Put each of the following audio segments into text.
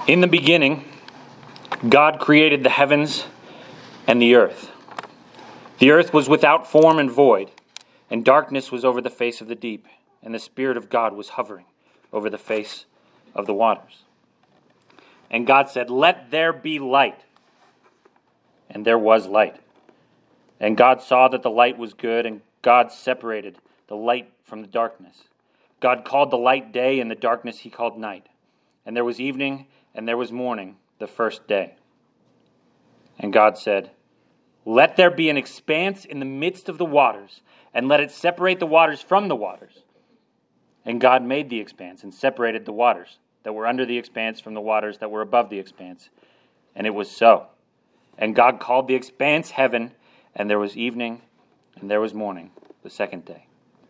In the beginning, God created the heavens and the earth. The earth was without form and void, and darkness was over the face of the deep, and the Spirit of God was hovering over the face of the waters. And God said, "Let there be light." And there was light. And God saw that the light was good, and God separated the light from the darkness. God called the light day, and the darkness he called night. And there was evening, and there was morning, the first day. And God said, "Let there be an expanse in the midst of the waters, and let it separate the waters from the waters." And God made the expanse, and separated the waters that were under the expanse from the waters that were above the expanse. And it was so. And God called the expanse heaven, and there was evening, and there was morning, the second day.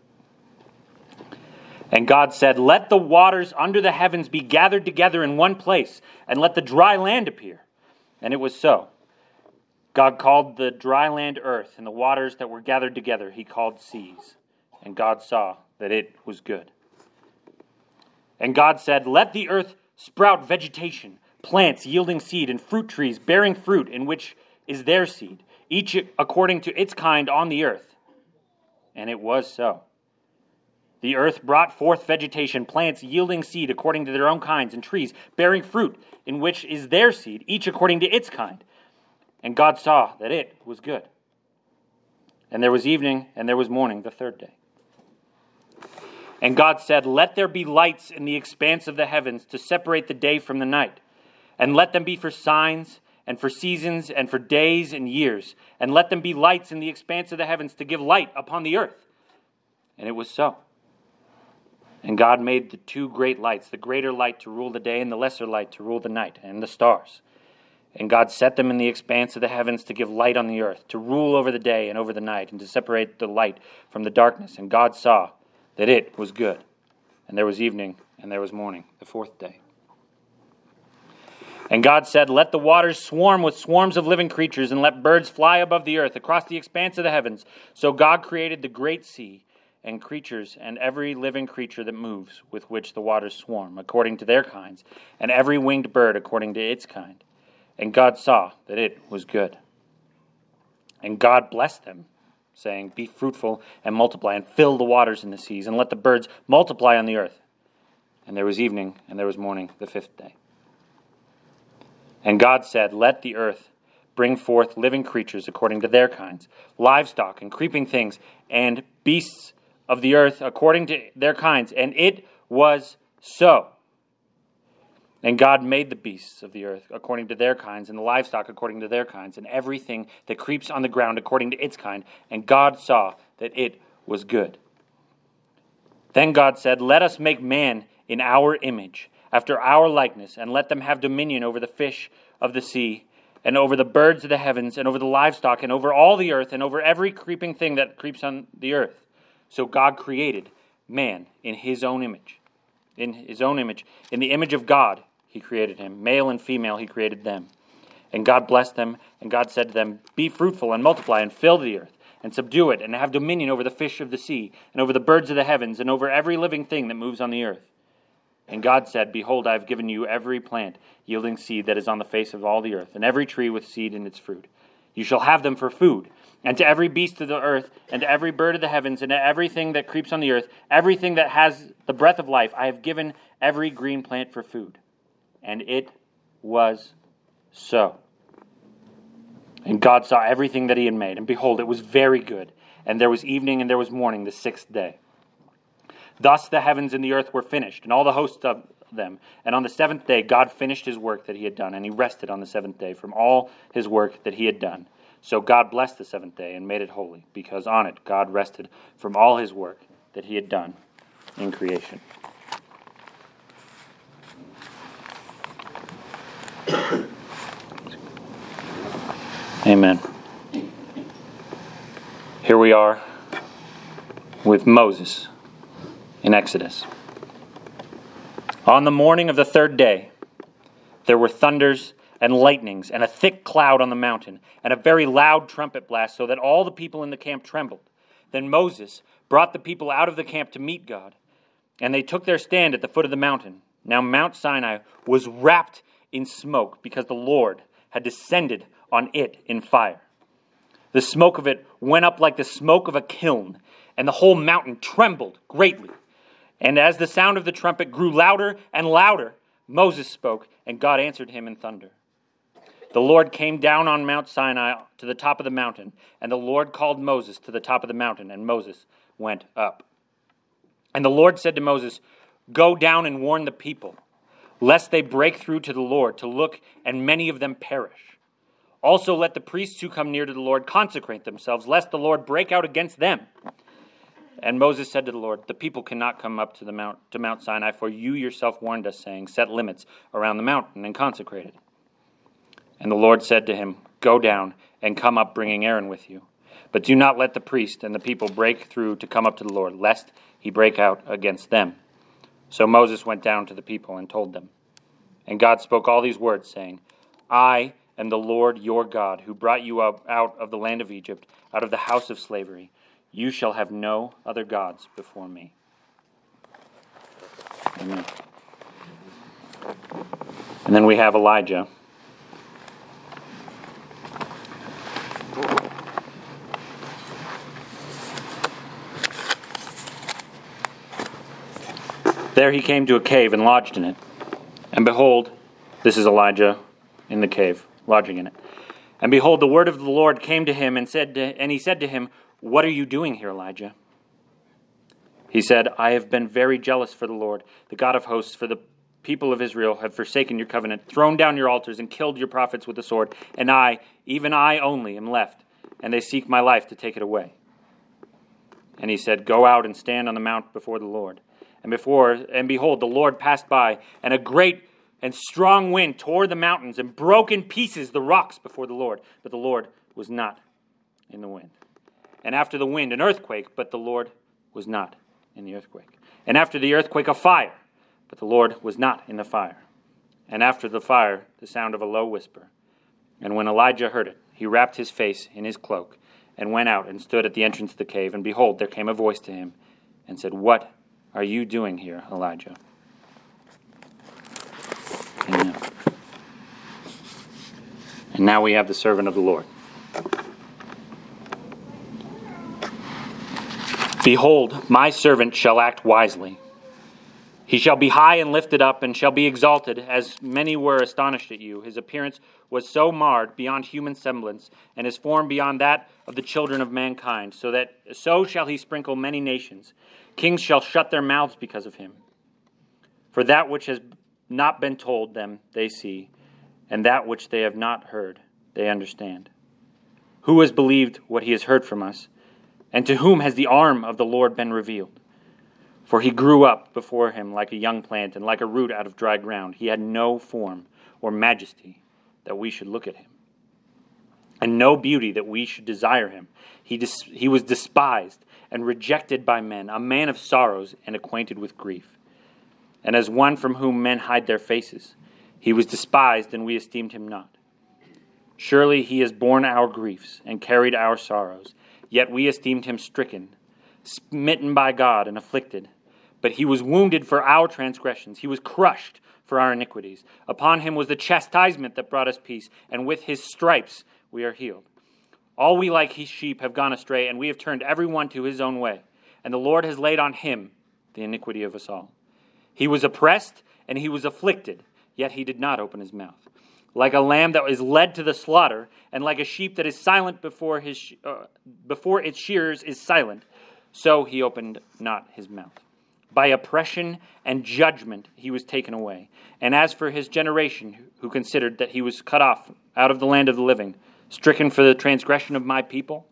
And God said, "Let the waters under the heavens be gathered together in one place, and let the dry land appear." And it was so. God called the dry land earth, and the waters that were gathered together he called seas. And God saw that it was good. And God said, "Let the earth sprout vegetation, plants yielding seed, and fruit trees bearing fruit in which is their seed, each according to its kind on the earth." And it was so. The earth brought forth vegetation, plants yielding seed according to their own kinds, and trees bearing fruit in which is their seed, each according to its kind. And God saw that it was good. And there was evening, and there was morning, the third day. And God said, "Let there be lights in the expanse of the heavens to separate the day from the night, and let them be for signs, and for seasons, and for days and years, and let them be lights in the expanse of the heavens to give light upon the earth." And it was so. And God made the two great lights, the greater light to rule the day, and the lesser light to rule the night, and the stars. And God set them in the expanse of the heavens to give light on the earth, to rule over the day and over the night, and to separate the light from the darkness. And God saw that it was good. And there was evening, and there was morning, the fourth day. And God said, "Let the waters swarm with swarms of living creatures, and let birds fly above the earth across the expanse of the heavens." So God created the great sea, and creatures, and every living creature that moves, with which the waters swarm, according to their kinds, and every winged bird according to its kind. And God saw that it was good. And God blessed them, saying, "Be fruitful and multiply, and fill the waters in the seas, and let the birds multiply on the earth." And there was evening, and there was morning, the fifth day. And God said, "Let the earth bring forth living creatures according to their kinds, livestock and creeping things, and beasts of the earth according to their kinds." And it was so. And God made the beasts of the earth according to their kinds, and the livestock according to their kinds, and everything that creeps on the ground according to its kind. And God saw that it was good. Then God said, "Let us make man in our image, after our likeness, and let them have dominion over the fish of the sea, and over the birds of the heavens, and over the livestock, and over all the earth, and over every creeping thing that creeps on the earth." So God created man in his own image. In his own image. In the image of God, he created him. Male and female, he created them. And God blessed them, and God said to them, "Be fruitful and multiply, and fill the earth, and subdue it, and have dominion over the fish of the sea, and over the birds of the heavens, and over every living thing that moves on the earth." And God said, "Behold, I have given you every plant yielding seed that is on the face of all the earth, and every tree with seed in its fruit. You shall have them for food. And to every beast of the earth, and to every bird of the heavens, and to everything that creeps on the earth, everything that has the breath of life, I have given every green plant for food." And it was so. And God saw everything that he had made, and behold, it was very good. And there was evening, and there was morning, the sixth day. Thus the heavens and the earth were finished, and all the hosts of them. And on the seventh day God finished his work that he had done, and he rested on the seventh day from all his work that he had done. So God blessed the seventh day and made it holy, because on it God rested from all his work that he had done in creation. Amen. Here we are with Moses in Exodus. On the morning of the third day, there were thunders and lightnings, and a thick cloud on the mountain, and a very loud trumpet blast, so that all the people in the camp trembled. Then Moses brought the people out of the camp to meet God, and they took their stand at the foot of the mountain. Now Mount Sinai was wrapped in smoke, because the Lord had descended on it in fire. The smoke of it went up like the smoke of a kiln, and the whole mountain trembled greatly. And as the sound of the trumpet grew louder and louder, Moses spoke, and God answered him in thunder. The Lord came down on Mount Sinai to the top of the mountain, and the Lord called Moses to the top of the mountain, and Moses went up. And the Lord said to Moses, "Go down and warn the people, lest they break through to the Lord to look, and many of them perish. Also let the priests who come near to the Lord consecrate themselves, lest the Lord break out against them." And Moses said to the Lord, "The people cannot come up to Mount Sinai, for you yourself warned us, saying, 'Set limits around the mountain and consecrate it.' And the Lord said to him, 'Go down and come up, bringing Aaron with you. But do not let the priest and the people break through to come up to the Lord, lest he break out against them.' So Moses went down to the people and told them. And God spoke all these words, saying, 'I am the Lord your God, who brought you up out of the land of Egypt, out of the house of slavery. You shall have no other gods before me.'" Amen. And then we have Elijah. There he came to a cave and lodged in it. And behold, this is Elijah in the cave, lodging in it. And behold, the word of the Lord came to him, and he said to him, "What are you doing here, Elijah?" He said, "I have been very jealous for the Lord, the God of hosts, for the people of Israel have forsaken your covenant, thrown down your altars, and killed your prophets with the sword. And I, even I only, am left, and they seek my life to take it away." And he said, "Go out and stand on the mount before the Lord." And behold, the Lord passed by, and a great and strong wind tore the mountains and broke in pieces the rocks before the Lord. But the Lord was not in the wind. And after the wind, an earthquake, but the Lord was not in the earthquake. And after the earthquake, a fire, but the Lord was not in the fire. And after the fire, the sound of a low whisper. And when Elijah heard it, he wrapped his face in his cloak and went out and stood at the entrance of the cave. And behold, there came a voice to him and said, "What are you doing here, Elijah?" Amen. And now we have the servant of the Lord. "Behold, my servant shall act wisely. He shall be high and lifted up, and shall be exalted, as many were astonished at you. His appearance was so marred beyond human semblance, and his form beyond that of the children of mankind, so shall he sprinkle many nations. Kings shall shut their mouths because of him. For that which has not been told them they see, and that which they have not heard they understand. Who has believed what he has heard from us? And to whom has the arm of the Lord been revealed? For he grew up before him like a young plant, and like a root out of dry ground. He had no form or majesty that we should look at him, and no beauty that we should desire him. He was despised and rejected by men, a man of sorrows and acquainted with grief. And as one from whom men hide their faces, he was despised, and we esteemed him not. Surely he has borne our griefs and carried our sorrows, yet we esteemed him stricken, smitten by God, and afflicted. But he was wounded for our transgressions. He was crushed for our iniquities. Upon him was the chastisement that brought us peace, and with his stripes we are healed. All we like sheep have gone astray, and we have turned every one to his own way. And the Lord has laid on him the iniquity of us all. He was oppressed, and he was afflicted, yet he did not open his mouth. Like a lamb that is led to the slaughter, and like a sheep that is silent before its shearers is silent, so he opened not his mouth. By oppression and judgment he was taken away. And as for his generation, who considered that he was cut off out of the land of the living, stricken for the transgression of my people,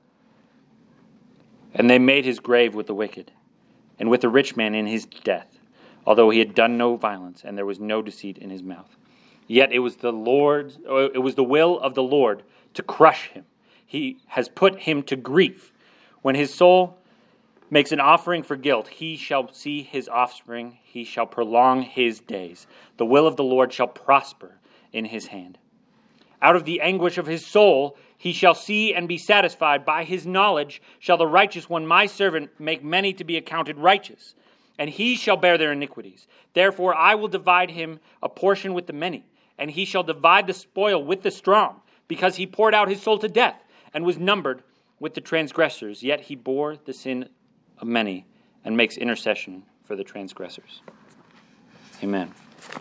and they made his grave with the wicked, and with the rich man in his death, although he had done no violence, and there was no deceit in his mouth. Yet it was the will of the Lord to crush him. He has put him to grief. When his soul makes an offering for guilt, he shall see his offspring, he shall prolong his days. The will of the Lord shall prosper in his hand. Out of the anguish of his soul he shall see and be satisfied. By his knowledge shall the righteous one, my servant, make many to be accounted righteous, and he shall bear their iniquities. Therefore I will divide him a portion with the many, and he shall divide the spoil with the strong, because he poured out his soul to death, and was numbered with the transgressors. Yet he bore the sin of many, and makes intercession for the transgressors. Amen.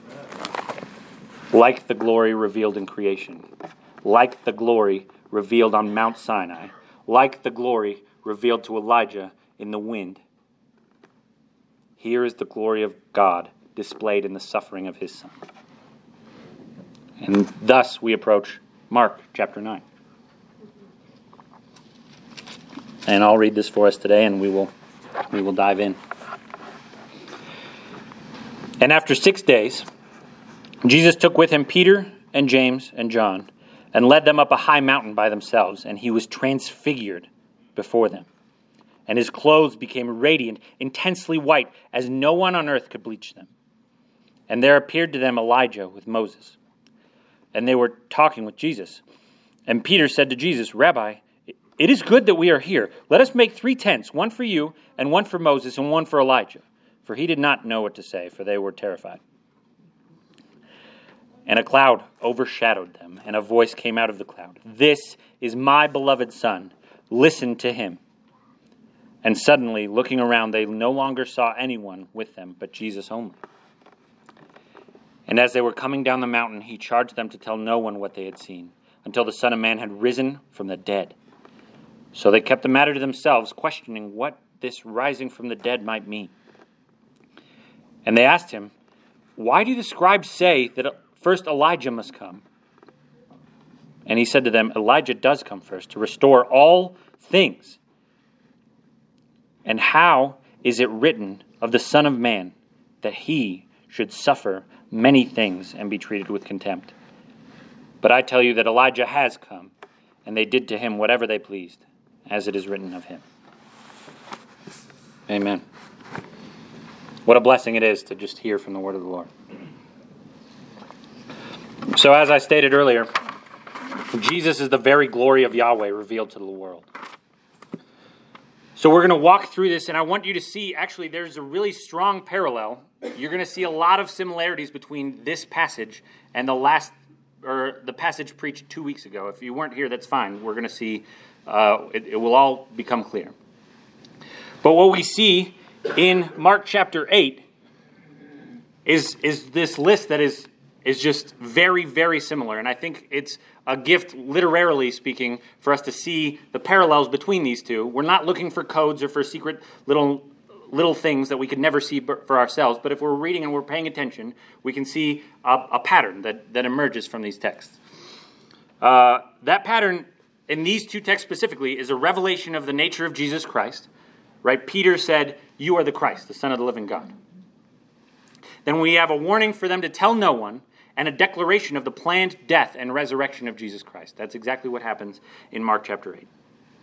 Like the glory revealed in creation, like the glory revealed on Mount Sinai, like the glory revealed to Elijah in the wind, here is the glory of God displayed in the suffering of his Son. And thus we approach Mark chapter 9. And I'll read this for us today, and we will dive in. And after 6 days, Jesus took with him Peter and James and John, and led them up a high mountain by themselves, and he was transfigured before them. And his clothes became radiant, intensely white, as no one on earth could bleach them. And there appeared to them Elijah with Moses. And they were talking with Jesus. And Peter said to Jesus, "Rabbi, it is good that we are here. Let us make 3 tents, one for you, and one for Moses, and one for Elijah." For he did not know what to say, for they were terrified. And a cloud overshadowed them, and a voice came out of the cloud. "This is my beloved Son. Listen to him." And suddenly, looking around, they no longer saw anyone with them, but Jesus only. And as they were coming down the mountain, he charged them to tell no one what they had seen, until the Son of Man had risen from the dead. So they kept the matter to themselves, questioning what this rising from the dead might mean. And they asked him, "Why do the scribes say that first Elijah must come?" And he said to them, "Elijah does come first to restore all things. And how is it written of the Son of Man that he should suffer many things and be treated with contempt? But I tell you that Elijah has come, and they did to him whatever they pleased, as it is written of him." Amen. What a blessing it is to just hear from the word of the Lord. So as I stated earlier, Jesus is the very glory of Yahweh revealed to the world. So we're going to walk through this, and I want you to see, actually, there's a really strong parallel. You're going to see a lot of similarities between this passage and the passage preached 2 weeks ago. If you weren't here, that's fine. We're going to see, it will all become clear. But what we see in Mark chapter 8 is this list that is just very, very similar. And I think it's a gift, literarily speaking, for us to see the parallels between these two. We're not looking for codes or for secret little things that we could never see for ourselves. But if we're reading and we're paying attention, we can see a pattern that emerges from these texts. That pattern in these two texts specifically is a revelation of the nature of Jesus Christ. Right? Peter said, "You are the Christ, the Son of the living God." Then we have a warning for them to tell no one, and a declaration of the planned death and resurrection of Jesus Christ. That's exactly what happens in Mark chapter 8.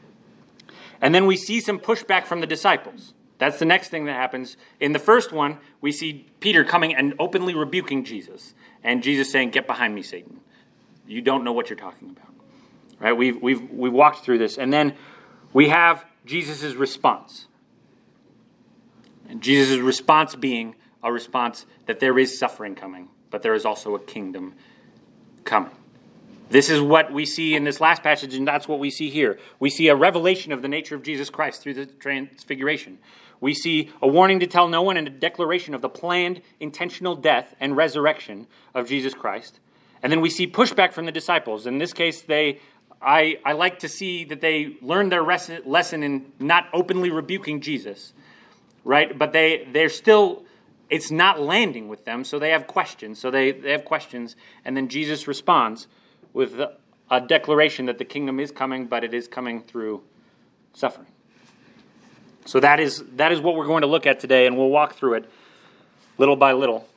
And then we see some pushback from the disciples. That's the next thing that happens. In the first one, we see Peter coming and openly rebuking Jesus, and Jesus saying, "Get behind me, Satan. You don't know what you're talking about." Right? We've walked through this, and then we have Jesus' response. And Jesus' response being a response that there is suffering coming, but there is also a kingdom coming. This is what we see in this last passage, and that's what we see here. We see a revelation of the nature of Jesus Christ through the transfiguration. We see a warning to tell no one and a declaration of the planned, intentional death and resurrection of Jesus Christ. And then we see pushback from the disciples. In this case, I like to see that they learned their lesson in not openly rebuking Jesus, right? But they're still, it's not landing with them, so they have questions. So they have questions, and then Jesus responds with a declaration that the kingdom is coming, but it is coming through suffering. So that is what we're going to look at today, and we'll walk through it little by little.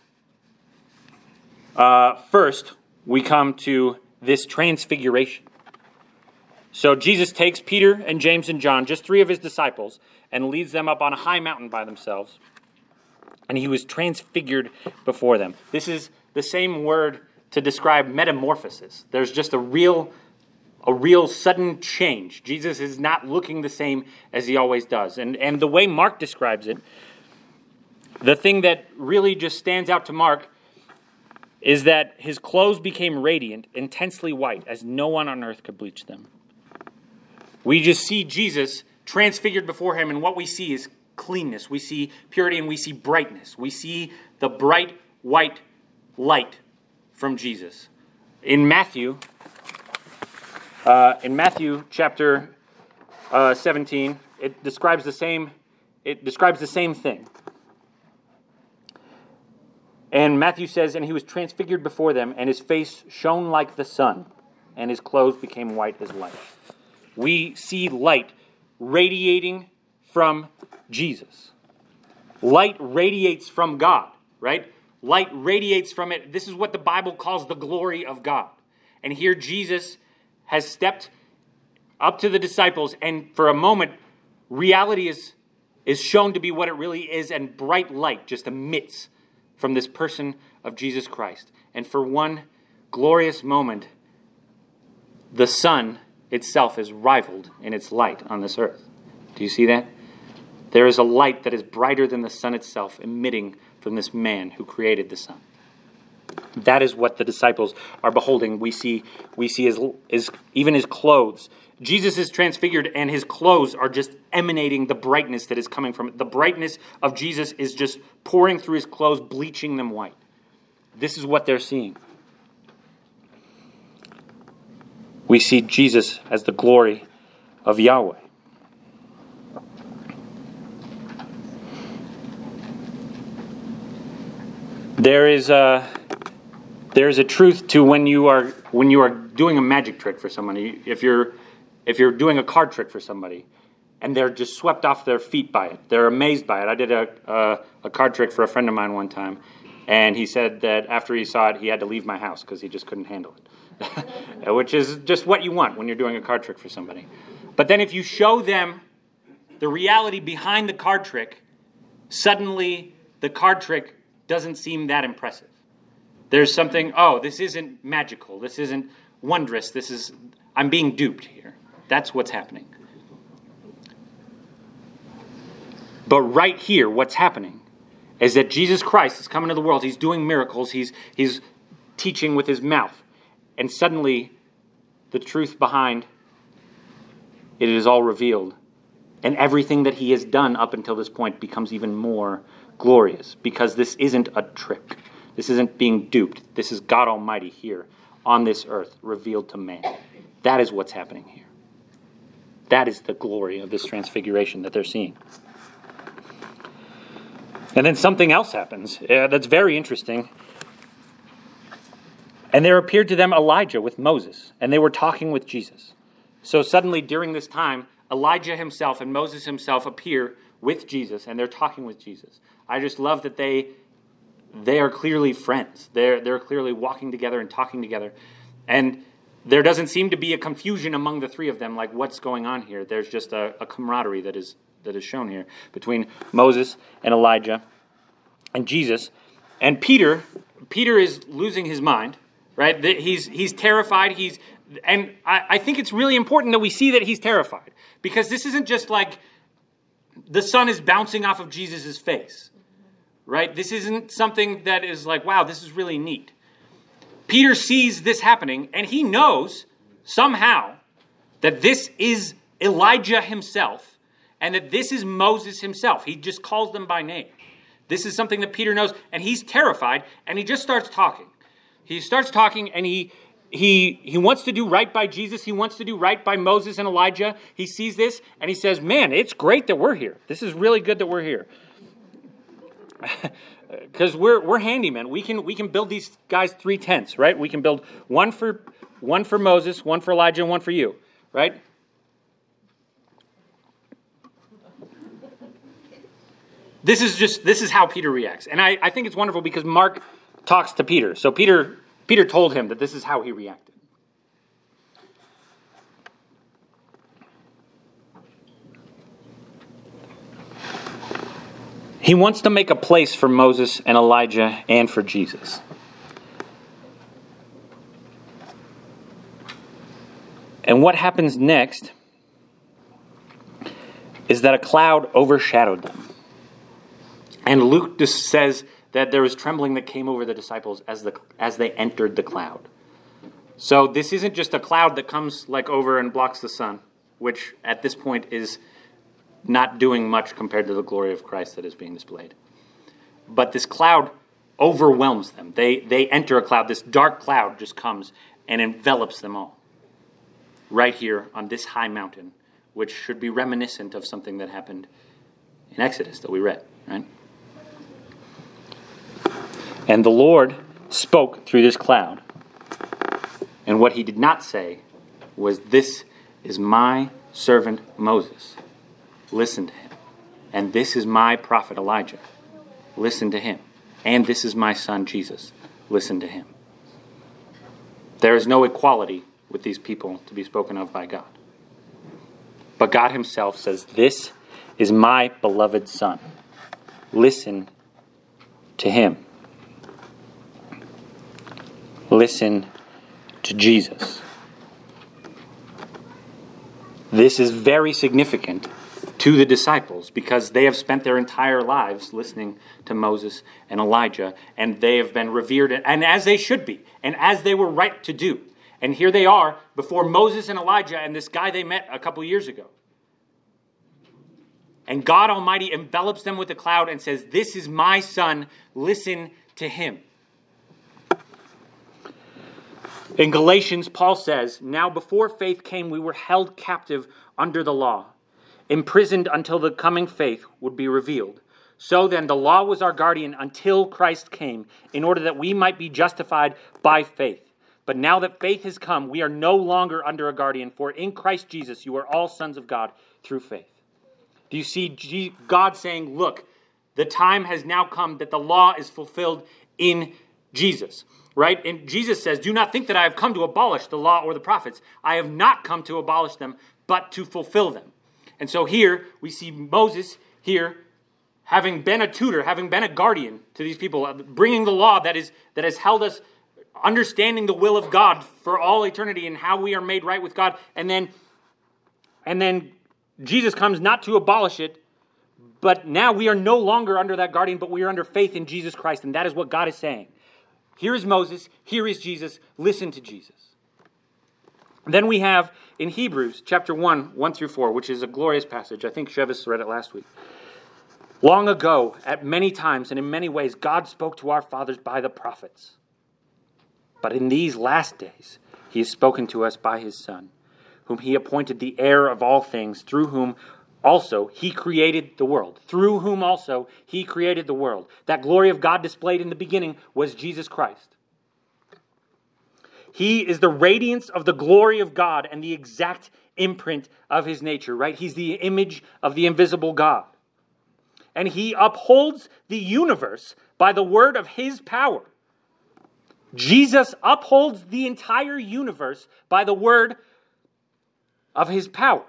First, we come to this transfiguration. So Jesus takes Peter and James and John, just 3 of his disciples, and leads them up on a high mountain by themselves. And he was transfigured before them. This is the same word to describe metamorphosis. There's just a real sudden change. Jesus is not looking the same as he always does. And the way Mark describes it, the thing that really just stands out to Mark is that his clothes became radiant, intensely white, as no one on earth could bleach them. We just see Jesus transfigured before him, and what we see is cleanness. We see purity, and we see brightness. We see the bright white light from Jesus. In Matthew chapter 17, it describes the same thing. And Matthew says, "And he was transfigured before them, and his face shone like the sun, and his clothes became white as light." We see light radiating from Jesus. Light radiates from God, right? Light radiates from it. This is what the Bible calls the glory of God. And here Jesus has stepped up to the disciples, and for a moment, reality is shown to be what it really is, and bright light just emits from this person of Jesus Christ. And for one glorious moment, the sun itself is rivaled in its light on this earth. Do you see that? There is a light that is brighter than the sun itself emitting from this man who created the sun. That is what the disciples are beholding. We see even his clothes. Jesus is transfigured, and his clothes are just emanating the brightness that is coming from it. The brightness of Jesus is just pouring through his clothes, bleaching them white. This is what they're seeing. We see Jesus as the glory of Yahweh. There is a truth to when you are doing a magic trick for somebody. If you're doing a card trick for somebody, and they're just swept off their feet by it, they're amazed by it. I did a card trick for a friend of mine one time, and he said that after he saw it, he had to leave my house because he just couldn't handle it, which is just what you want when you're doing a card trick for somebody. But then if you show them the reality behind the card trick, suddenly the card trick doesn't seem that impressive. There's something, this isn't magical, this isn't wondrous, I'm being duped here. That's what's happening. But right here, what's happening is that Jesus Christ is coming to the world. He's doing miracles. He's teaching with his mouth. And suddenly, the truth behind it is all revealed. And everything that he has done up until this point becomes even more glorious, because this isn't a trick. This isn't being duped. This is God Almighty here on this earth revealed to man. That is what's happening here. That is the glory of this transfiguration that they're seeing. And then something else happens that's very interesting. And there appeared to them Elijah with Moses, and they were talking with Jesus. So suddenly during this time, Elijah himself and Moses himself appear with Jesus, and they're talking with Jesus. I just love that they are clearly friends. They're clearly walking together and talking together. And there doesn't seem to be a confusion among the three of them, like what's going on here. There's just a camaraderie that is shown here between Moses and Elijah and Jesus. And Peter is losing his mind, right? He's terrified. I think it's really important that we see that he's terrified, because this isn't just like the sun is bouncing off of Jesus' face, right? This isn't something that is like, wow, this is really neat. Peter sees this happening, and he knows somehow that this is Elijah himself, and that this is Moses himself. He just calls them by name. This is something that Peter knows, and he's terrified, and he just starts talking. He starts talking, and he wants to do right by Jesus. He wants to do right by Moses and Elijah. He sees this, and he says, man, it's great that we're here. This is really good that we're here. Because we're handymen. We can build these guys 3 tents, right? We can build one for Moses, one for Elijah, and one for you, right? This is how Peter reacts. And I think it's wonderful because Mark talks to Peter. So Peter told him that this is how he reacted. He wants to make a place for Moses and Elijah and for Jesus. And what happens next is that a cloud overshadowed them. And Luke just says that there was trembling that came over the disciples as they entered the cloud. So this isn't just a cloud that comes like over and blocks the sun, which at this point is not doing much compared to the glory of Christ that is being displayed. But this cloud overwhelms them. They enter a cloud. This dark cloud just comes and envelops them all. Right here on this high mountain, which should be reminiscent of something that happened in Exodus that we read, right? And the Lord spoke through this cloud. And what he did not say was, "This is my servant Moses. Listen to him. And this is my prophet Elijah. Listen to him. And this is my son Jesus. Listen to him." There is no equality with these people to be spoken of by God. But God himself says, "This is my beloved son. Listen to him." Listen to Jesus. This is very significant to the disciples because they have spent their entire lives listening to Moses and Elijah, and they have been revered, and as they should be, and as they were right to do. And here they are before Moses and Elijah and this guy they met a couple years ago. And God Almighty envelops them with a cloud and says, "This is my son, listen to him." In Galatians, Paul says, "Now before faith came, we were held captive under the law, imprisoned until the coming faith would be revealed. So then the law was our guardian until Christ came, in order that we might be justified by faith. But now that faith has come, we are no longer under a guardian, for in Christ Jesus you are all sons of God through faith." Do you see God saying, look, the time has now come that the law is fulfilled in Jesus, right? And Jesus says, "Do not think that I have come to abolish the law or the prophets. I have not come to abolish them, but to fulfill them." And so here we see Moses here having been a tutor, having been a guardian to these people, bringing the law that has held us understanding the will of God for all eternity and how we are made right with God. And then Jesus comes not to abolish it, but now we are no longer under that guardian, but we are under faith in Jesus Christ. And that is what God is saying. Here is Moses, here is Jesus, listen to Jesus. Then we have in Hebrews chapter 1, 1 through 4, which is a glorious passage. I think Shevis read it last week. "Long ago, at many times and in many ways, God spoke to our fathers by the prophets. But in these last days, he has spoken to us by his Son, whom he appointed the heir of all things, through whom also he created the world." Through whom also he created the world. That glory of God displayed in the beginning was Jesus Christ. He is the radiance of the glory of God and the exact imprint of his nature, right? He's the image of the invisible God. And he upholds the universe by the word of his power. Jesus upholds the entire universe by the word of his power.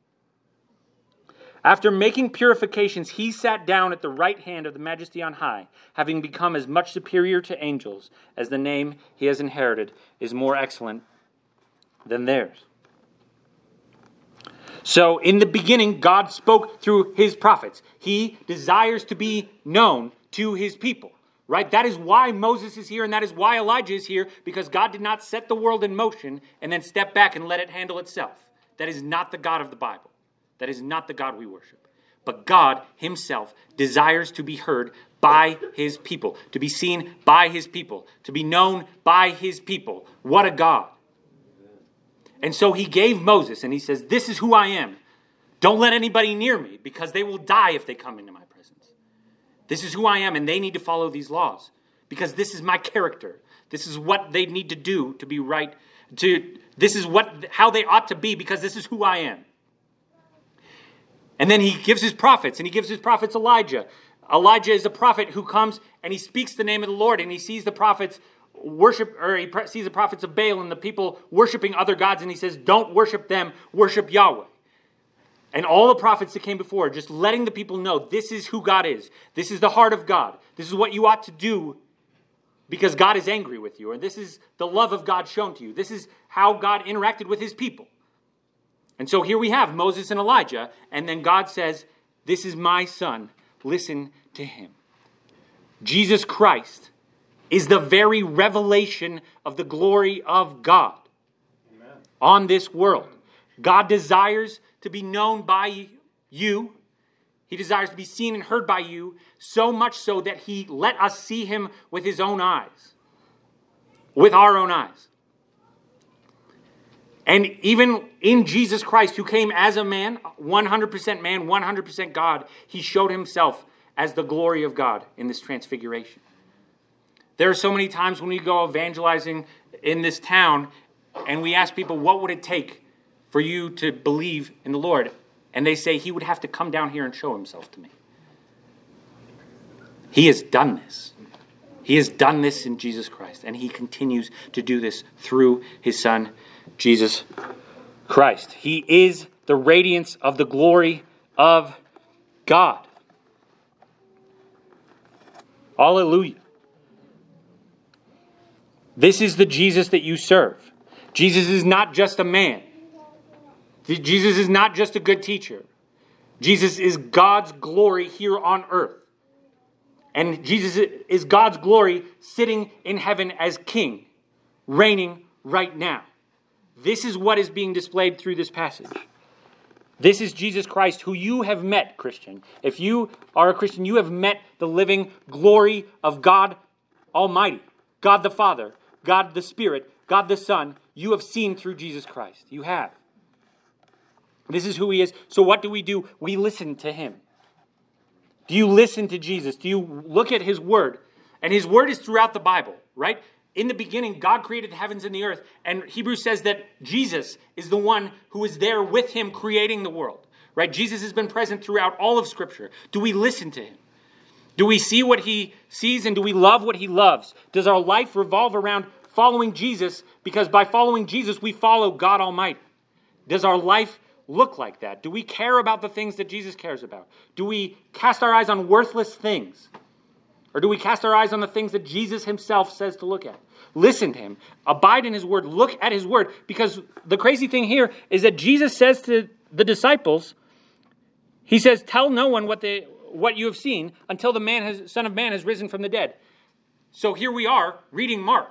After making purifications, he sat down at the right hand of the Majesty on high, having become as much superior to angels as the name he has inherited is more excellent than theirs. So in the beginning, God spoke through his prophets. He desires to be known to his people. Right? That is why Moses is here, and that is why Elijah is here, because God did not set the world in motion and then step back and let it handle itself. That is not the God of the Bible. That is not the God we worship. But God himself desires to be heard by his people, to be seen by his people, to be known by his people. What a God. And so he gave Moses, and he says, "This is who I am. Don't let anybody near me, because they will die if they come into my presence. This is who I am, and they need to follow these laws, because this is my character. This is what they need to do to be right. This is how they ought to be, because this is who I am." And then he gives his prophets, and he gives his prophets Elijah. Elijah is a prophet who comes and he speaks the name of the Lord, and he sees the prophets worship, or he sees the prophets of Baal and the people worshiping other gods, and he says, "Don't worship them, worship Yahweh." And all the prophets that came before, just letting the people know this is who God is. This is the heart of God. This is what you ought to do because God is angry with you. Or this is the love of God shown to you. This is how God interacted with his people. And so here we have Moses and Elijah. And then God says, "This is my son. Listen to him." Jesus Christ is the very revelation of the glory of God on this world. God desires to be known by you. He desires to be seen and heard by you, so much so that he let us see him with his own eyes, with our own eyes. And even in Jesus Christ, who came as a man, 100% man, 100% God, he showed himself as the glory of God in this transfiguration. There are so many times when we go evangelizing in this town and we ask people, what would it take for you to believe in the Lord? And they say, he would have to come down here and show himself to me. He has done this. He has done this in Jesus Christ, and he continues to do this through his Son, Jesus Christ. He is the radiance of the glory of God. Hallelujah. This is the Jesus that you serve. Jesus is not just a man. Jesus is not just a good teacher. Jesus is God's glory here on earth. And Jesus is God's glory sitting in heaven as king, reigning right now. This is what is being displayed through this passage. This is Jesus Christ, who you have met, Christian. If you are a Christian, you have met the living glory of God Almighty, God the Father, God the Spirit, God the Son. You have seen through Jesus Christ. You have. This is who he is. So what do? We listen to him. Do you listen to Jesus? Do you look at his word? And his word is throughout the Bible, right? In the beginning, God created the heavens and the earth. And Hebrews says that Jesus is the one who is there with him creating the world, right? Jesus has been present throughout all of Scripture. Do we listen to him? Do we see what he sees, and do we love what he loves? Does our life revolve around following Jesus? Because by following Jesus, we follow God Almighty. Does our life look like that? Do we care about the things that Jesus cares about? Do we cast our eyes on worthless things? Or do we cast our eyes on the things that Jesus himself says to look at? Listen to him. Abide in his word. Look at his word. Because the crazy thing here is that Jesus says to the disciples, he says, tell no one what you have seen until the Son of Man has risen from the dead. So here we are reading Mark,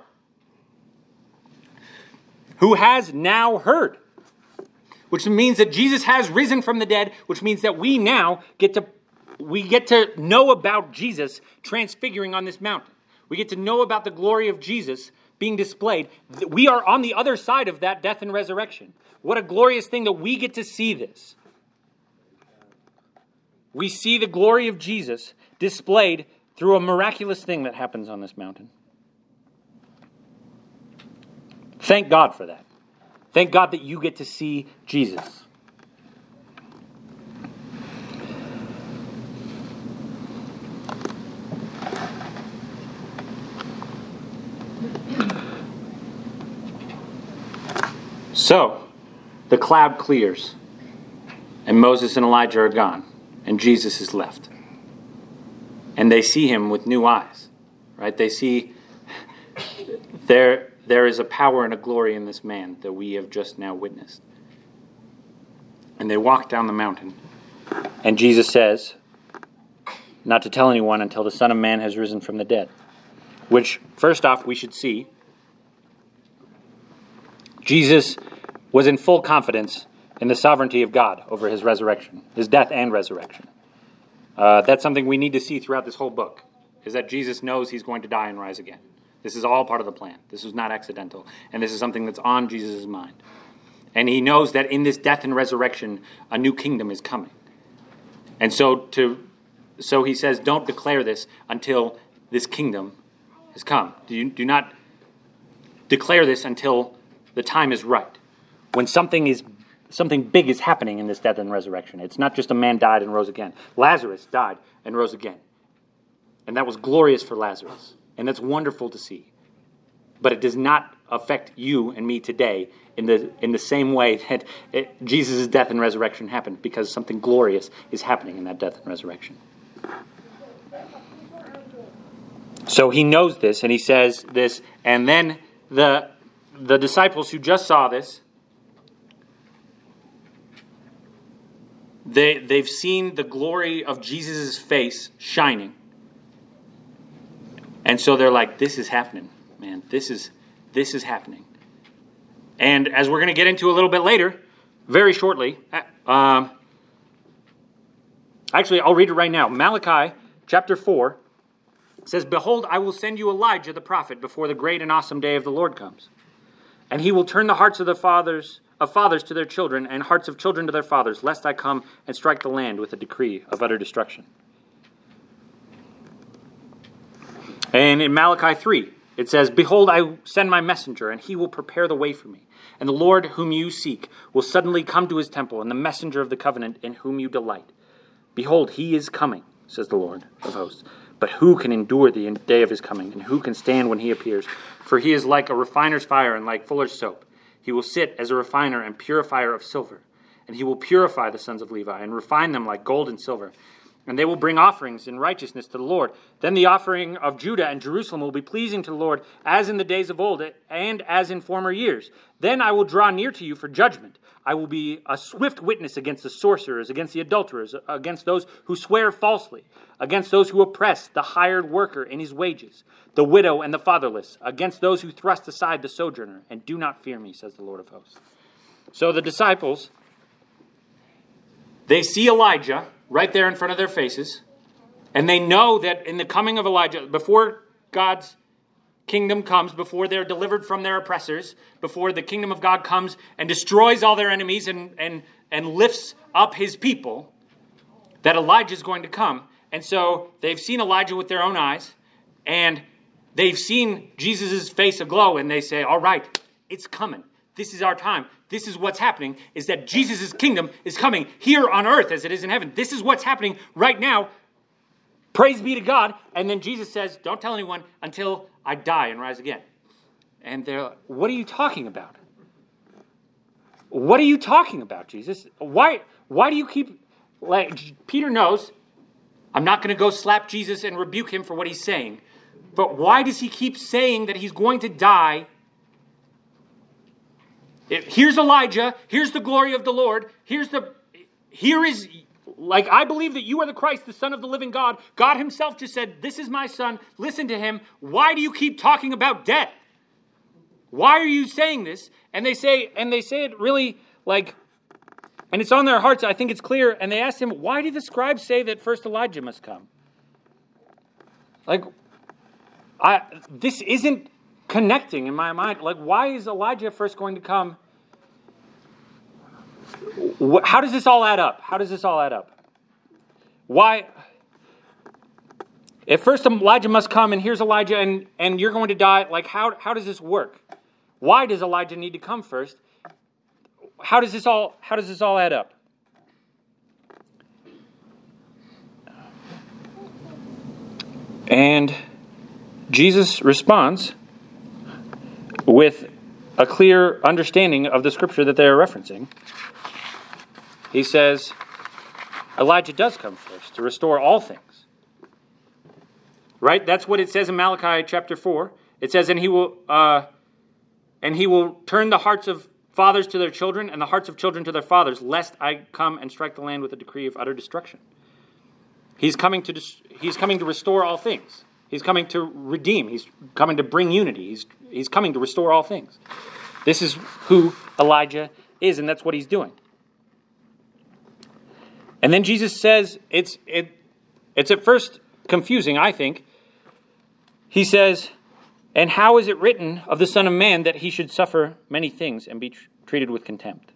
who has now heard. Which means that Jesus has risen from the dead, which means that we now get to know about Jesus transfiguring on this mountain. We get to know about the glory of Jesus being displayed. We are on the other side of that death and resurrection. What a glorious thing that we get to see this. We see the glory of Jesus displayed through a miraculous thing that happens on this mountain. Thank God for that. Thank God that you get to see Jesus. So, the cloud clears, and Moses and Elijah are gone, and Jesus is left. And they see him with new eyes, right? They see there is a power and a glory in this man that we have just now witnessed. And they walk down the mountain. And Jesus says, not to tell anyone until the Son of Man has risen from the dead. Which, first off, we should see. Jesus was in full confidence in the sovereignty of God over his resurrection, his death and resurrection. That's something we need to see throughout this whole book, is that Jesus knows he's going to die and rise again. This is all part of the plan. This was not accidental. And this is something that's on Jesus' mind. And he knows that in this death and resurrection, a new kingdom is coming. And so he says, don't declare this until this kingdom has come. Do not declare this until the time is right. When something big is happening in this death and resurrection. It's not just a man died and rose again. Lazarus died and rose again. And that was glorious for Lazarus. And that's wonderful to see. But it does not affect you and me today in the same way that Jesus' death and resurrection happened, because something glorious is happening in that death and resurrection. So he knows this, and he says this, and then the disciples who just saw this, they've seen the glory of Jesus' face shining. And so they're like, this is happening, man. This is happening. And as we're going to get into a little bit later, very shortly, actually, I'll read it right now. Malachi chapter 4 says, "Behold, I will send you Elijah the prophet before the great and awesome day of the Lord comes. And he will turn the hearts of the fathers to their children, and hearts of children to their fathers, lest I come and strike the land with a decree of utter destruction." And in Malachi 3, it says, "Behold, I send my messenger, and he will prepare the way for me. And the Lord whom you seek will suddenly come to his temple, and the messenger of the covenant in whom you delight. Behold, he is coming, says the Lord of hosts. But who can endure the day of his coming, and who can stand when he appears? For he is like a refiner's fire and like fuller's soap. He will sit as a refiner and purifier of silver. And he will purify the sons of Levi and refine them like gold and silver. And they will bring offerings in righteousness to the Lord. Then the offering of Judah and Jerusalem will be pleasing to the Lord, as in the days of old and as in former years. Then I will draw near to you for judgment. I will be a swift witness against the sorcerers, against the adulterers, against those who swear falsely, against those who oppress the hired worker in his wages, the widow and the fatherless, against those who thrust aside the sojourner, and do not fear me, says the Lord of hosts." So the disciples, they see Elijah right there in front of their faces, and they know that in the coming of Elijah, before God's kingdom comes, before they're delivered from their oppressors, before the kingdom of God comes and destroys all their enemies and lifts up his people, that Elijah is going to come. And so they've seen Elijah with their own eyes, and they've seen Jesus' face aglow, and they say, all right, it's coming. This is our time. This is what's happening, is that Jesus' kingdom is coming here on earth as it is in heaven. This is what's happening right now. Praise be to God. And then Jesus says, don't tell anyone until I die and rise again. And they're like, what are you talking about? What are you talking about, Jesus? Why do you keep... Like, Peter knows, I'm not going to go slap Jesus and rebuke him for what he's saying. But why does he keep saying that he's going to die? Here's Elijah. Here's the glory of the Lord. Like, I believe that you are the Christ, the Son of the living God. God himself just said, this is my son. Listen to him. Why do you keep talking about death? Why are you saying this? And they say it really like, and it's on their hearts. I think it's clear. And they asked him, why did the scribes say that first Elijah must come? Like, this isn't connecting in my mind. Like, why is Elijah first going to come? How does this all add up? Why? If first Elijah must come, and here's Elijah, and you're going to die, like, how does this work? Why does Elijah need to come first? How does this all add up? And Jesus responds with a clear understanding of the scripture that they are referencing. He says, Elijah does come first to restore all things. Right? That's what it says in Malachi chapter 4. It says, and he will turn the hearts of fathers to their children and the hearts of children to their fathers, lest I come and strike the land with a decree of utter destruction. He's coming to restore all things. He's coming to redeem. He's coming to bring unity. He's coming to restore all things. This is who Elijah is, and that's what he's doing. And then Jesus says, it's at first confusing, I think. He says, and how is it written of the Son of Man that he should suffer many things and be treated with contempt?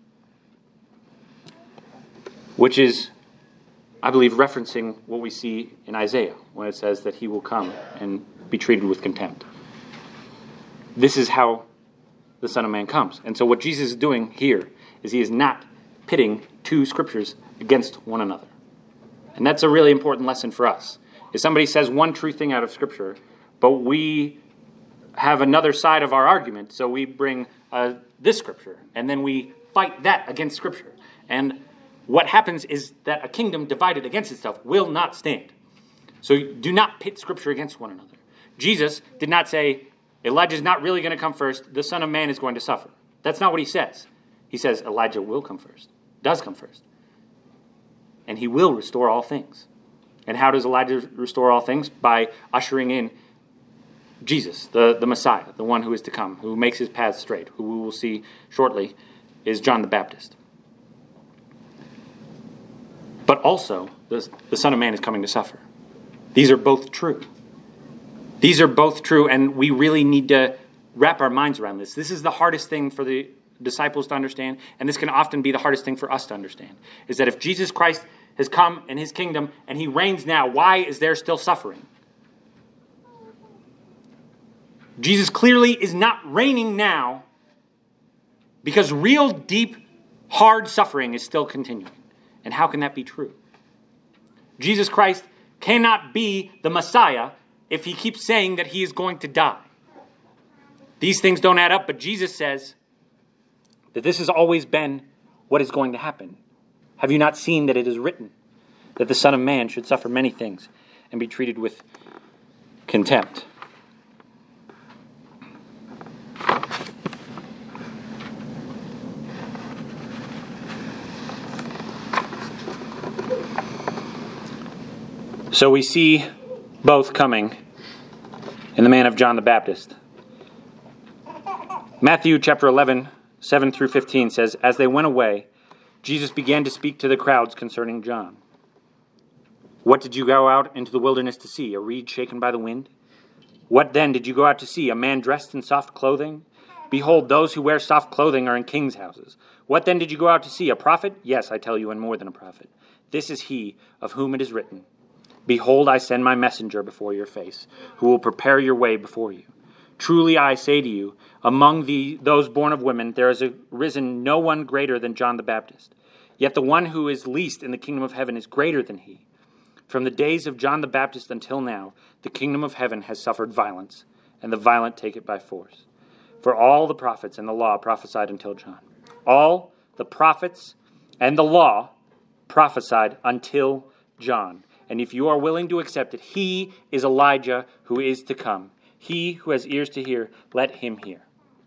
Which is, I believe, referencing what we see in Isaiah when it says that he will come and be treated with contempt. This is how the Son of Man comes. And so what Jesus is doing here is he is not pitting two scriptures against one another. And that's a really important lesson for us. If somebody says one true thing out of Scripture, but we have another side of our argument, so we bring this Scripture, and then we fight that against Scripture. And what happens is that a kingdom divided against itself will not stand. So do not pit Scripture against one another. Jesus did not say, Elijah's not really going to come first, the Son of Man is going to suffer. That's not what he says. He says Elijah will come first, does come first. And he will restore all things. And how does Elijah restore all things? By ushering in Jesus, the Messiah, the one who is to come, who makes his path straight, who we will see shortly, is John the Baptist. But also, the Son of Man is coming to suffer. These are both true. These are both true, and we really need to wrap our minds around this. This is the hardest thing for the disciples to understand, and this can often be the hardest thing for us to understand, is that if Jesus Christ has come in his kingdom and he reigns now, why is there still suffering? Jesus clearly is not reigning now because real, deep, hard suffering is still continuing. And how can that be true? Jesus Christ cannot be the Messiah if he keeps saying that he is going to die. These things don't add up, but Jesus says that this has always been what is going to happen. Have you not seen that it is written that the Son of Man should suffer many things and be treated with contempt? So we see both coming in the man of John the Baptist. Matthew chapter 11, 7 through 15 says, "As they went away, Jesus began to speak to the crowds concerning John. 'What did you go out into the wilderness to see? A reed shaken by the wind? What then did you go out to see? A man dressed in soft clothing? Behold, those who wear soft clothing are in kings' houses. What then did you go out to see? A prophet? Yes, I tell you, and more than a prophet. This is he of whom it is written, Behold, I send my messenger before your face, who will prepare your way before you. Truly I say to you, among those born of women, there has arisen no one greater than John the Baptist. Yet the one who is least in the kingdom of heaven is greater than he. From the days of John the Baptist until now, the kingdom of heaven has suffered violence, and the violent take it by force. For all the prophets and the law prophesied until John. All the prophets and the law prophesied until John. And if you are willing to accept it, he is Elijah who is to come. He who has ears to hear, let him hear.'"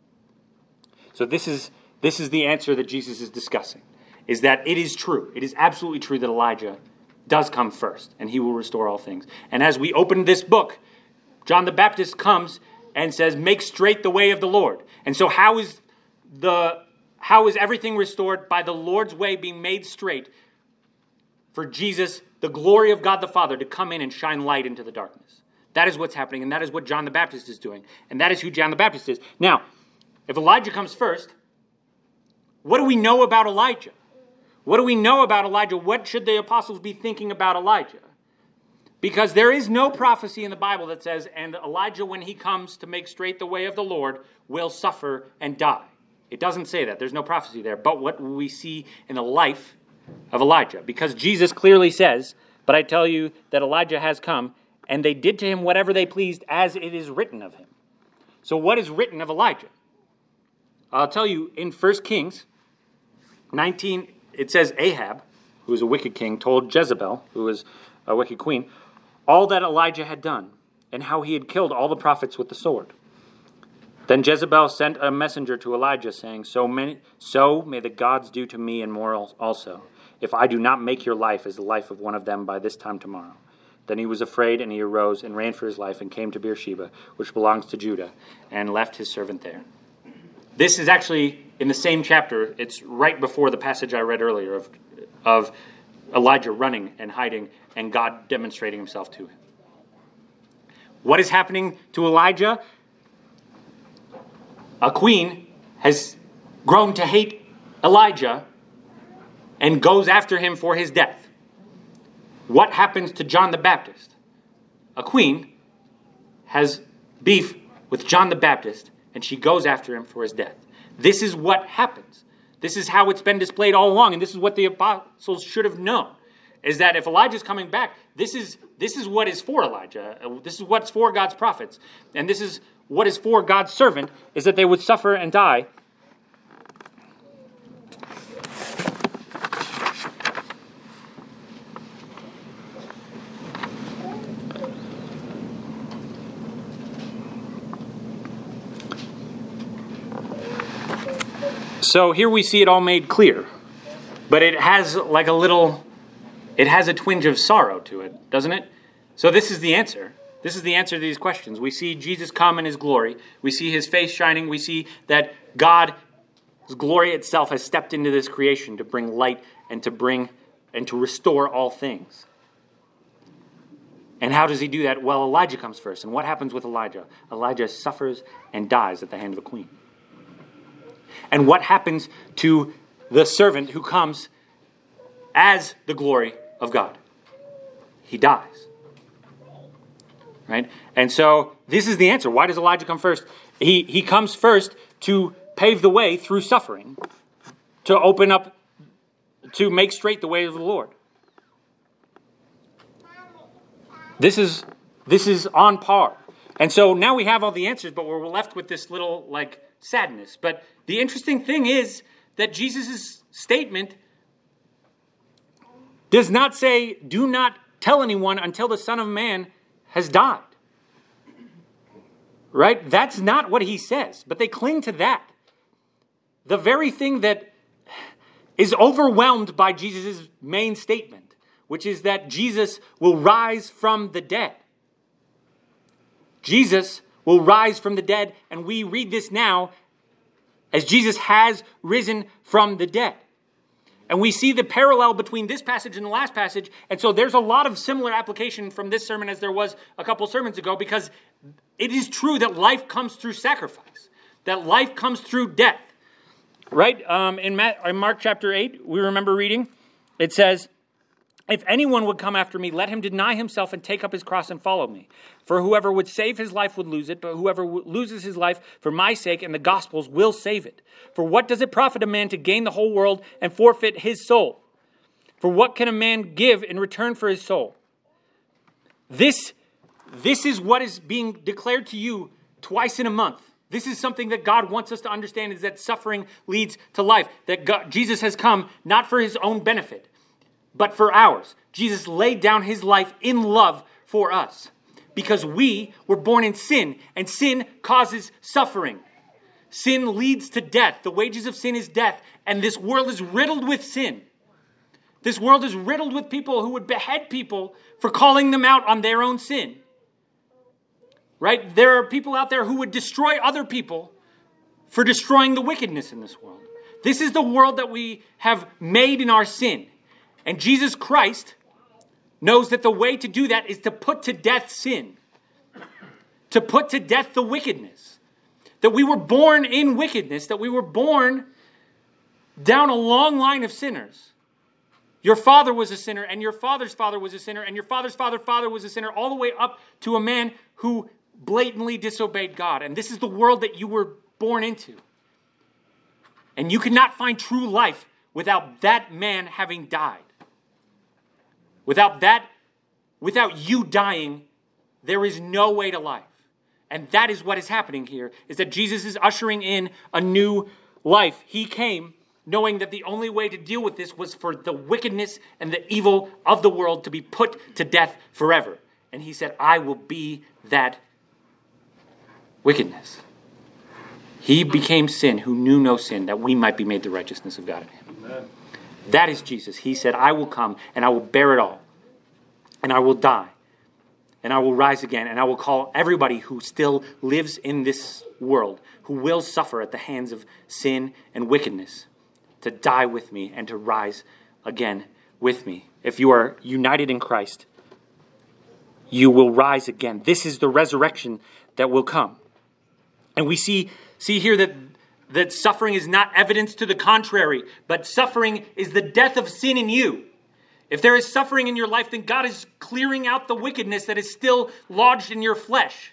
So this is the answer that Jesus is discussing, is that it is true. It is absolutely true that Elijah does come first, and he will restore all things. And as we open this book, John the Baptist comes and says, "Make straight the way of the Lord." And so how is everything restored? By the Lord's way being made straight for Jesus, the glory of God the Father, to come in and shine light into the darkness. That is what's happening, and that is what John the Baptist is doing. And that is who John the Baptist is. Now, if Elijah comes first, what do we know about Elijah? What do we know about Elijah? What should the apostles be thinking about Elijah? Because there is no prophecy in the Bible that says, and Elijah, when he comes to make straight the way of the Lord, will suffer and die. It doesn't say that. There's no prophecy there. But what we see in the life of Elijah, because Jesus clearly says, "But I tell you that Elijah has come, and they did to him whatever they pleased, as it is written of him." So what is written of Elijah? I'll tell you, in 1 Kings 19, it says Ahab, who was a wicked king, told Jezebel, who was a wicked queen, all that Elijah had done, and how he had killed all the prophets with the sword. Then Jezebel sent a messenger to Elijah, saying, So may the gods do to me and more also, if I do not make your life as the life of one of them by this time tomorrow. Then he was afraid, and he arose and ran for his life and came to Beersheba, which belongs to Judah, and left his servant there. This is actually in the same chapter. It's right before the passage I read earlier of Elijah running and hiding and God demonstrating himself to him. What is happening to Elijah? A queen has grown to hate Elijah and goes after him for his death. What happens to John the Baptist? A queen has beef with John the Baptist, and she goes after him for his death. This is what happens. This is how it's been displayed all along, and this is what the apostles should have known, is that if Elijah's coming back, this is what is for Elijah. This is what's for God's prophets. And this is what is for God's servant, is that they would suffer and die. So here we see it all made clear, but it has a twinge of sorrow to it, doesn't it? So this is the answer. This is the answer to these questions. We see Jesus come in his glory. We see his face shining. We see that God's glory itself has stepped into this creation to bring light and to restore all things. And how does he do that? Well, Elijah comes first. And what happens with Elijah? Elijah suffers and dies at the hand of a queen. And what happens to the servant who comes as the glory of God? He dies. Right? And so this is the answer. Why does Elijah come first? He comes first to pave the way through suffering, to open up, to make straight the way of the Lord. This is on par. And so now we have all the answers, but we're left with this little sadness. But the interesting thing is that Jesus' statement does not say, do not tell anyone until the Son of Man has died. Right? That's not what he says, but they cling to that. The very thing that is overwhelmed by Jesus' main statement, which is that Jesus will rise from the dead. Jesus will rise from the dead, and we read this now as Jesus has risen from the dead. And we see the parallel between this passage and the last passage. And so there's a lot of similar application from this sermon as there was a couple sermons ago, because it is true that life comes through sacrifice, that life comes through death. Right? In Mark chapter 8, we remember reading, it says, if anyone would come after me, let him deny himself and take up his cross and follow me. For whoever would save his life would lose it, but whoever loses his life for my sake and the gospel's will save it. For what does it profit a man to gain the whole world and forfeit his soul? For what can a man give in return for his soul? This is what is being declared to you twice in a month. This is something that God wants us to understand, is that suffering leads to life. That Jesus has come not for his own benefit, but for ours. Jesus laid down his life in love for us because we were born in sin, and sin causes suffering. Sin leads to death. The wages of sin is death, and this world is riddled with sin. This world is riddled with people who would behead people for calling them out on their own sin. Right? There are people out there who would destroy other people for destroying the wickedness in this world. This is the world that we have made in our sin. And Jesus Christ knows that the way to do that is to put to death sin. To put to death the wickedness. That we were born in wickedness. That we were born down a long line of sinners. Your father was a sinner, and your father's father was a sinner, and your father's father was a sinner, all the way up to a man who blatantly disobeyed God. And this is the world that you were born into. And you cannot find true life without that man having died. Without you dying, there is no way to life. And that is what is happening here, is that Jesus is ushering in a new life. He came knowing that the only way to deal with this was for the wickedness and the evil of the world to be put to death forever. And he said, I will be that wickedness. He became sin who knew no sin, that we might be made the righteousness of God in him. Amen. That is Jesus. He said, I will come and I will bear it all. And I will die. And I will rise again. And I will call everybody who still lives in this world, who will suffer at the hands of sin and wickedness, to die with me and to rise again with me. If you are united in Christ, you will rise again. This is the resurrection that will come. And we see here that suffering is not evidence to the contrary, but suffering is the death of sin in you. If there is suffering in your life, then God is clearing out the wickedness that is still lodged in your flesh.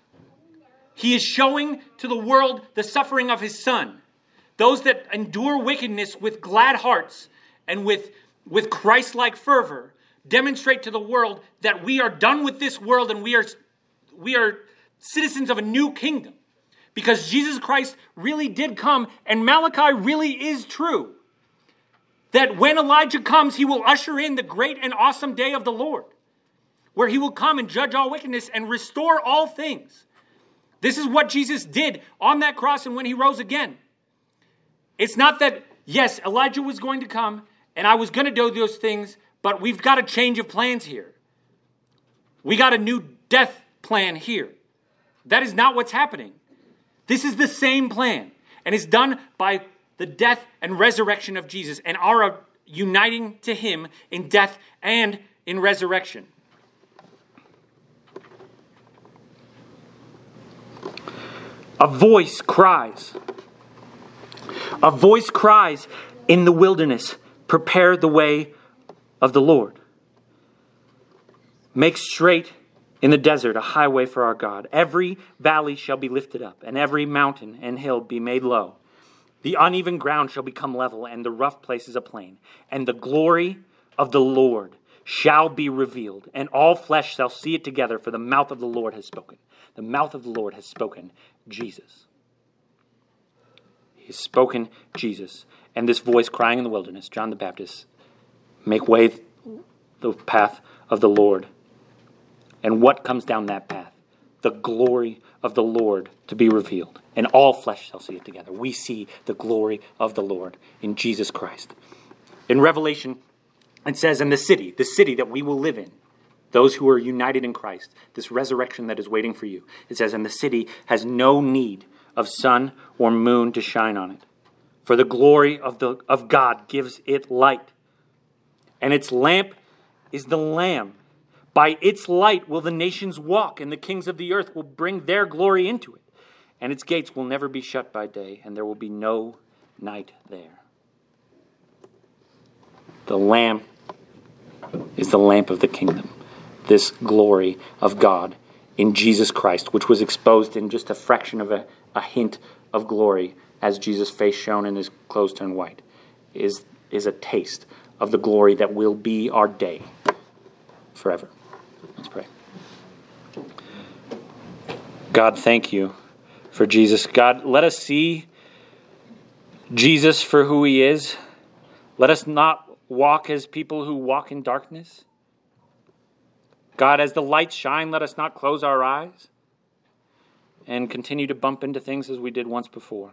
He is showing to the world the suffering of his Son. Those that endure wickedness with glad hearts and with Christ-like fervor demonstrate to the world that we are done with this world and we are citizens of a new kingdom. Because Jesus Christ really did come, and Malachi really is true. That when Elijah comes, he will usher in the great and awesome day of the Lord, where he will come and judge all wickedness and restore all things. This is what Jesus did on that cross and when he rose again. It's not that, yes, Elijah was going to come and I was going to do those things, but we've got a change of plans here. We got a new death plan here. That is not what's happening. This is the same plan, and it's done by the death and resurrection of Jesus and our uniting to him in death and in resurrection. A voice cries. A voice cries in the wilderness, prepare the way of the Lord. Make straight in the desert a highway for our God. Every valley shall be lifted up, and every mountain and hill be made low. The uneven ground shall become level, and the rough places a plain. And the glory of the Lord shall be revealed, and all flesh shall see it together, for the mouth of the Lord has spoken. The mouth of the Lord has spoken Jesus. He has spoken Jesus. And this voice crying in the wilderness, John the Baptist, make way the path of the Lord. And what comes down that path? The glory of the Lord to be revealed. And all flesh shall see it together. We see the glory of the Lord in Jesus Christ. In Revelation, it says, in the city that we will live in, those who are united in Christ, this resurrection that is waiting for you. It says, and the city has no need of sun or moon to shine on it. For the glory of God gives it light. And its lamp is the Lamb. By its light will the nations walk, and the kings of the earth will bring their glory into it. And its gates will never be shut by day, and there will be no night there. The Lamb is the lamp of the kingdom. This glory of God in Jesus Christ, which was exposed in just a fraction of a hint of glory as Jesus' face shone and his clothes turned white, is a taste of the glory that will be our day forever. Let's pray. God, thank you for Jesus. God, let us see Jesus for who he is. Let us not walk as people who walk in darkness. God, as the lights shine, let us not close our eyes and continue to bump into things as we did once before.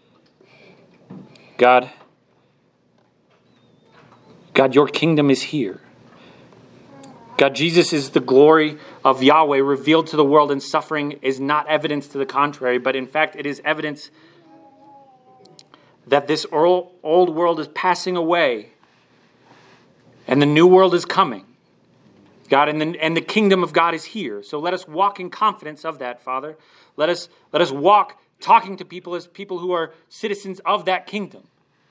God, your kingdom is here. God, Jesus is the glory of Yahweh revealed to the world, and suffering is not evidence to the contrary, but in fact it is evidence that this old world is passing away and the new world is coming. God, and the kingdom of God is here. So let us walk in confidence of that, Father. Let us walk talking to people as people who are citizens of that kingdom.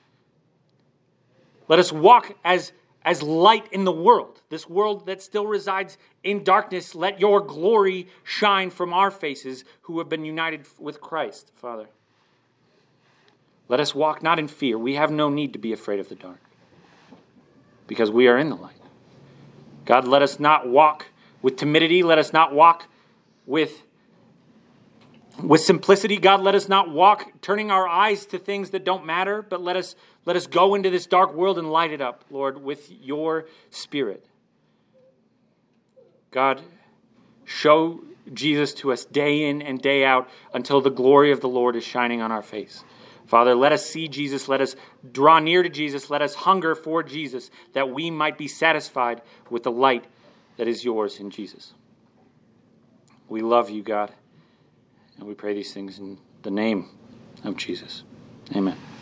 Let us walk as light in the world, this world that still resides in darkness. Let your glory shine from our faces who have been united with Christ, Father. Let us walk not in fear. We have no need to be afraid of the dark because we are in the light. God, let us not walk with timidity. Let us not walk with simplicity. God, let us not walk turning our eyes to things that don't matter, but let us go into this dark world and light it up, Lord, with your Spirit. God, show Jesus to us day in and day out until the glory of the Lord is shining on our face. Father, let us see Jesus. Let us draw near to Jesus. Let us hunger for Jesus, that we might be satisfied with the light that is yours in Jesus. We love you, God, and we pray these things in the name of Jesus. Amen.